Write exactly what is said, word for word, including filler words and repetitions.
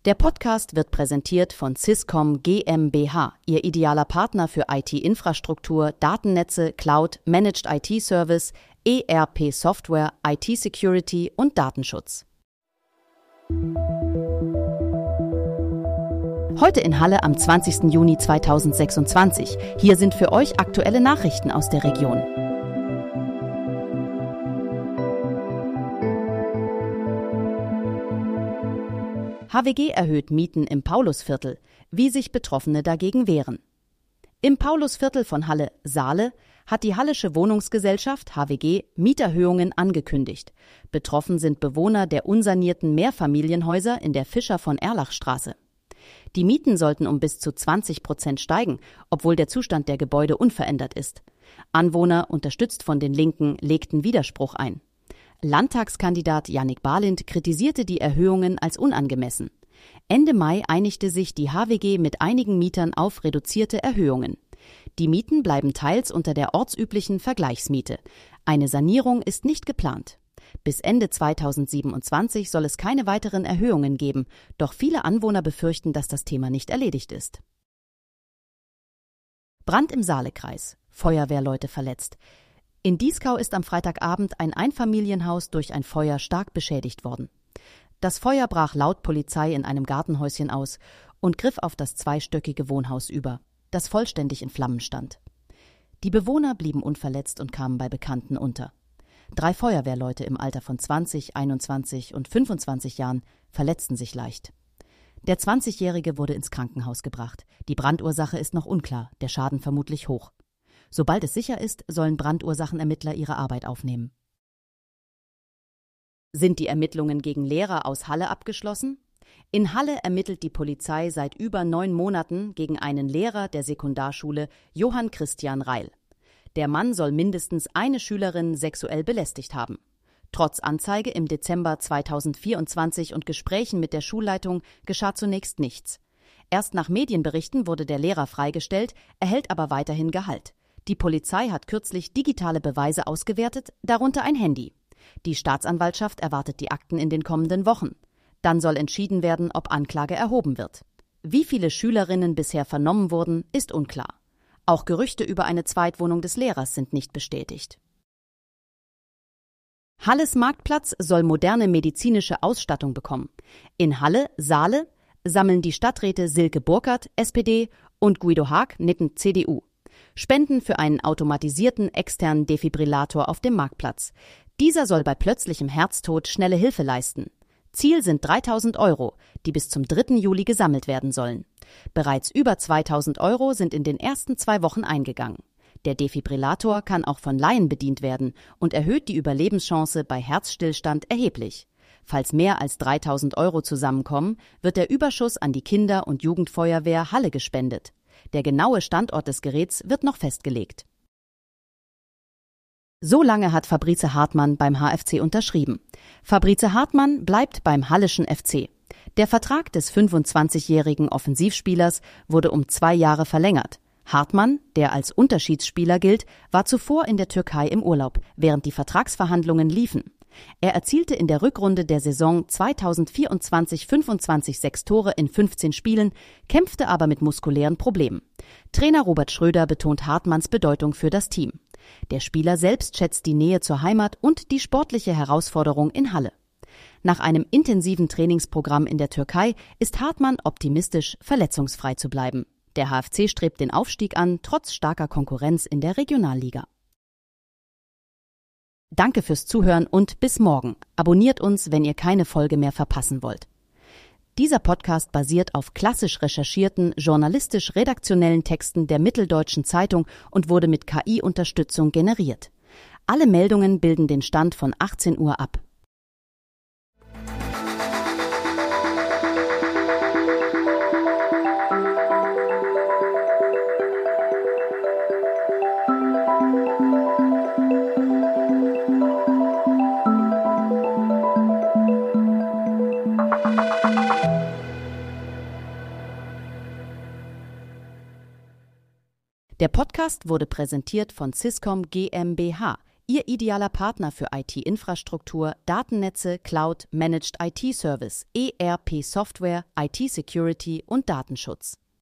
Der Podcast wird präsentiert von Swisscom GmbH, Ihr idealer Partner für I T-Infrastruktur, Datennetze, Cloud, Managed I T-Service, E R P-Software, I T-Security und Datenschutz. Heute in Halle am zwanzigsten Juni zweitausendsechsundzwanzig. Hier sind für euch aktuelle Nachrichten aus der Region. H W G erhöht Mieten im Paulusviertel, wie sich Betroffene dagegen wehren. Im Paulusviertel von Halle-Saale hat die Hallische Wohnungsgesellschaft H W G Mieterhöhungen angekündigt. Betroffen sind Bewohner der unsanierten Mehrfamilienhäuser in der Fischer-von-Erlach-Straße. Die Mieten sollten um bis zu zwanzig Prozent steigen, obwohl der Zustand der Gebäude unverändert ist. Anwohner, unterstützt von den Linken, legten Widerspruch ein. Landtagskandidat Jannik Balint kritisierte die Erhöhungen als unangemessen. Ende Mai einigte sich die H W G mit einigen Mietern auf reduzierte Erhöhungen. Die Mieten bleiben teils unter der ortsüblichen Vergleichsmiete. Eine Sanierung ist nicht geplant. Bis Ende zweitausendsiebenundzwanzig soll es keine weiteren Erhöhungen geben, doch viele Anwohner befürchten, dass das Thema nicht erledigt ist. Brand im Saalekreis. Feuerwehrleute verletzt. In Dieskau ist am Freitagabend ein Einfamilienhaus durch ein Feuer stark beschädigt worden. Das Feuer brach laut Polizei in einem Gartenhäuschen aus und griff auf das zweistöckige Wohnhaus über, das vollständig in Flammen stand. Die Bewohner blieben unverletzt und kamen bei Bekannten unter. Drei Feuerwehrleute im Alter von zwanzig, einundzwanzig und fünfundzwanzig Jahren verletzten sich leicht. Der zwanzigjährige wurde ins Krankenhaus gebracht. Die Brandursache ist noch unklar, der Schaden vermutlich hoch. Sobald es sicher ist, sollen Brandursachenermittler ihre Arbeit aufnehmen. Sind die Ermittlungen gegen Lehrer aus Halle abgeschlossen? In Halle ermittelt die Polizei seit über neun Monaten gegen einen Lehrer der Sekundarschule Johann Christian Reil. Der Mann soll mindestens eine Schülerin sexuell belästigt haben. Trotz Anzeige im Dezember zweitausendvierundzwanzig und Gesprächen mit der Schulleitung geschah zunächst nichts. Erst nach Medienberichten wurde der Lehrer freigestellt, erhält aber weiterhin Gehalt. Die Polizei hat kürzlich digitale Beweise ausgewertet, darunter ein Handy. Die Staatsanwaltschaft erwartet die Akten in den kommenden Wochen. Dann soll entschieden werden, ob Anklage erhoben wird. Wie viele Schülerinnen bisher vernommen wurden, ist unklar. Auch Gerüchte über eine Zweitwohnung des Lehrers sind nicht bestätigt. Halles Marktplatz soll moderne medizinische Ausstattung bekommen. In Halle-Saale sammeln die Stadträte Silke Burkhardt, S P D, und Guido Haag, Nippen, C D U. Spenden für einen automatisierten externen Defibrillator auf dem Marktplatz. Dieser soll bei plötzlichem Herztod schnelle Hilfe leisten. Ziel sind dreitausend Euro, die bis zum dritten Juli gesammelt werden sollen. Bereits über zweitausend Euro sind in den ersten zwei Wochen eingegangen. Der Defibrillator kann auch von Laien bedient werden und erhöht die Überlebenschance bei Herzstillstand erheblich. Falls mehr als dreitausend Euro zusammenkommen, wird der Überschuss an die Kinder- und Jugendfeuerwehr Halle gespendet. Der genaue Standort des Geräts wird noch festgelegt. So lange hat Fabrice Hartmann beim H F C unterschrieben. Fabrice Hartmann bleibt beim Hallischen F C. Der Vertrag des fünfundzwanzigjährigen Offensivspielers wurde um zwei Jahre verlängert. Hartmann, der als Unterschiedsspieler gilt, war zuvor in der Türkei im Urlaub, während die Vertragsverhandlungen liefen. Er erzielte in der Rückrunde der Saison zweitausendvierundzwanzig fünfundzwanzig sechs Tore in fünfzehn Spielen, kämpfte aber mit muskulären Problemen. Trainer Robert Schröder betont Hartmanns Bedeutung für das Team. Der Spieler selbst schätzt die Nähe zur Heimat und die sportliche Herausforderung in Halle. Nach einem intensiven Trainingsprogramm in der Türkei ist Hartmann optimistisch, verletzungsfrei zu bleiben. Der H F C strebt den Aufstieg an, trotz starker Konkurrenz in der Regionalliga. Danke fürs Zuhören und bis morgen. Abonniert uns, wenn ihr keine Folge mehr verpassen wollt. Dieser Podcast basiert auf klassisch recherchierten, journalistisch-redaktionellen Texten der Mitteldeutschen Zeitung und wurde mit K I-Unterstützung generiert. Alle Meldungen bilden den Stand von achtzehn Uhr ab. Der Podcast wurde präsentiert von Swisscom GmbH, Ihr idealer Partner für I T-Infrastruktur, Datennetze, Cloud, Managed I T-Service, E R P-Software, I T-Security und Datenschutz.